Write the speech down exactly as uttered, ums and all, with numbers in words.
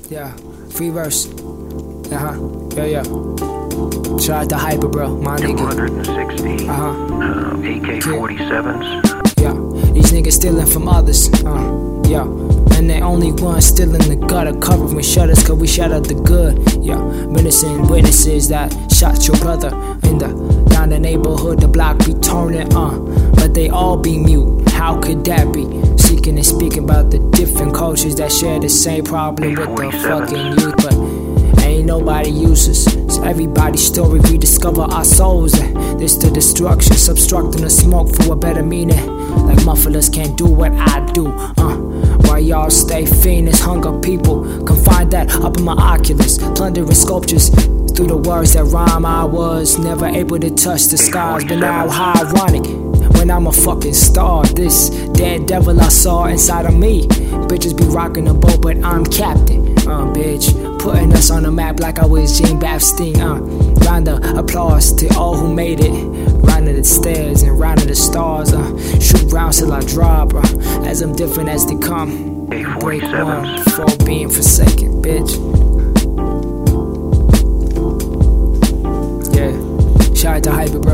Yeah, free verse. Uh-huh. Yeah, yeah. Shout out to Hyper, bro, my nigga. two hundred sixty Uh-huh. um, A K forty-sevens. Yeah, these niggas stealing from others. Uh, yeah. And they only one still in the gutter, covered with shutters, cause we shut out the good. Yeah, menacing witnesses that shot your brother in the down the neighborhood, the block be turning, uh, but they all be mute. How could that be? Seeking and speaking about the different cultures that share the same problem with the fucking youth, but ain't nobody uses. So everybody's story, we discover our souls. And this the destruction, obstructing the smoke for a better meaning. Like mufflers can't do what I do. Uh, while y'all stay fiendish, hunger people can find that up in my oculus, plundering sculptures. Through the words that rhyme, I was never able to touch the skies, but now how ironic when I'm a fucking star. This dead devil I saw inside of me. Bitches be rocking the boat, but I'm captain. Uh, bitch, putting us on the map like I was Jean Baptiste. Uh, round of applause to all who made it. Round of the stairs and round of the stars. Uh, shoot rounds till I drop. Uh, as I'm different as they come. Break one before being forsaken, bitch. Yeah, shout out to Hyper, bro.